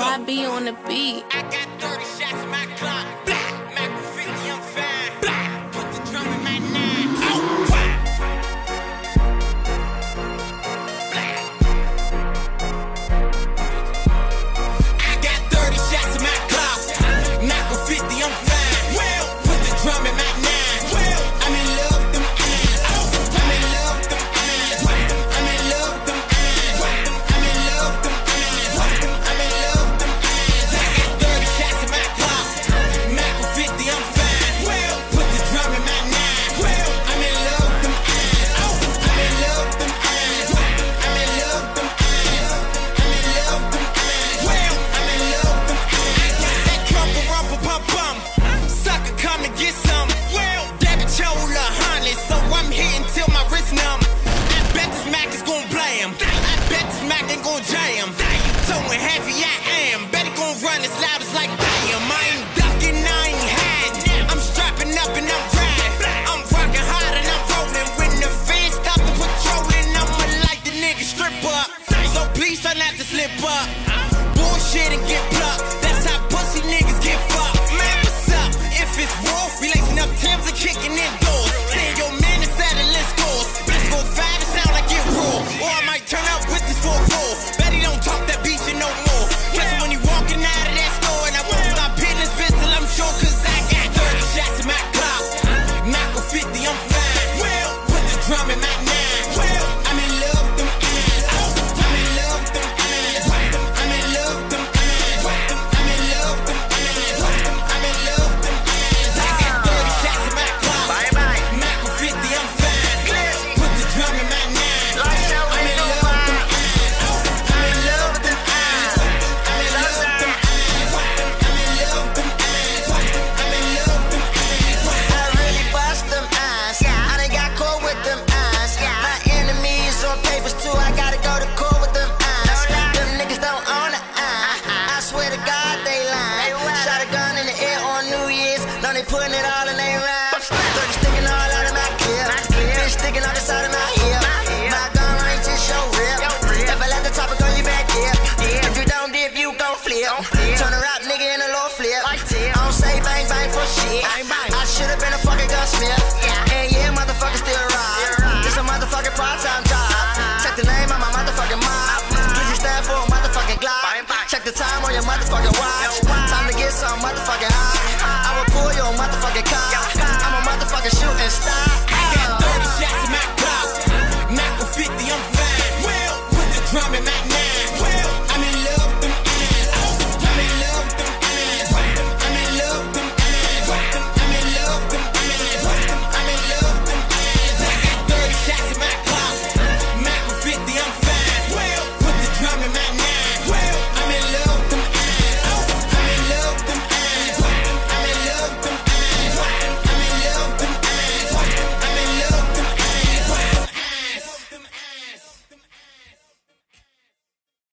YB on the beat. I got 30 shots in my clock. Black, Mac with 50, I'm fine. Black, put the drum in my 9. Oh, wow. Black. I got 30 shots in my clock. Mac with 50, I'm fine. Well, put the drum in my 9. Well, I'm in love with them eyes. I'm in love with them eyes. I'm in love with them eyes. I'm in love with them eyes. I'm in love with them eyes. I got 30 shots in my clock. Mac with 50, I'm fine. Well, put the drum in my 9. Well, I'm in love with them eyes. I'm in love with them eyes. I'm in love with them eyes. I'm in love with them eyes. Well, I'm in love with them eyes. That crumple, rumple, pump, bum. Sucker, come and get some. Well, David Chola, honey, so I'm hitting till my wrist numb. I bet this Mac is gon' blam. I bet this Mac ain't gon' jam. So heavy I am. Bet it gon' run as loud as like damn. I ain't ducking, I ain't hiding. I'm strapping up and I'm riding. I'm rocking hard and I'm rolling. When the fans stop the patrolling, I'ma like the nigga strip up. So please try not to slip up. Bullshit and get plucked. That's how pussy niggas get fucked. Man, what's up? If it's war, we lacing up Timbs and kicking in doors. Saying your man is settling scores. Bitch go fat and sound like it raw. Or I might turn up with this 4-4. Bet he don't talk that beat shit no more. Catch him when he walking out of that store. And I won't stop hitting this bitch till I'm sure. Cause I got 30 shots in my clock. Knock with 50, I'm fine. Well, put the drum in my 9. Well, I'm in love with them eyes. I'm in love with them eyes. I'm in love with them eyes. I'm in love with them eyes. I'm in love with them eyes. I got 30 shots in my clock. Knock with 50, I'm fine. Put the drum in my 9. I'm in love with them eyes. I'm in love with them eyes. I'm in love with them eyes. I'm in love with them eyes. I'm in love with them eyes. I really bust them eyes. I done got cold with them eyes. My enemies on papers too. I gotta go to court with them eyes. Them niggas don't own an eye. I swear to God they lying. Shot a gun in the air on New Year's. Now they putting it all in their rhyme.